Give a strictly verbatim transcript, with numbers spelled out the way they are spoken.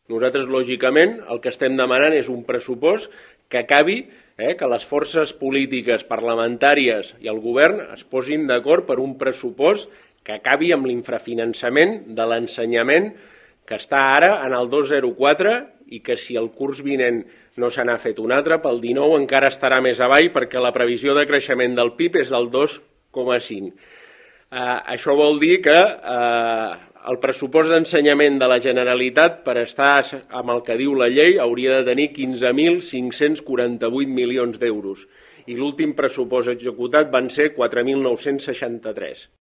Nosaltres, lògicament, el que estem demanant és un pressupost que acabi, eh, que les forces polítiques, parlamentàries i el govern es posin d'acord per un pressupost que acabi amb l'infrafinançament de l'ensenyament que està ara en el dos coma zero quatre i que si el curs vinent no se n'ha fet un altre, pel dinou encara estarà més avall perquè la previsió de creixement del P I B és del dos coma cinc. Eh, això vol dir que eh, el pressupost d'ensenyament de la Generalitat, per estar amb el que diu la llei, hauria de tenir quinze mil cinc-cents quaranta-vuit milions d'euros i l'últim pressupost executat van ser quatre mil nou-cents seixanta-tres.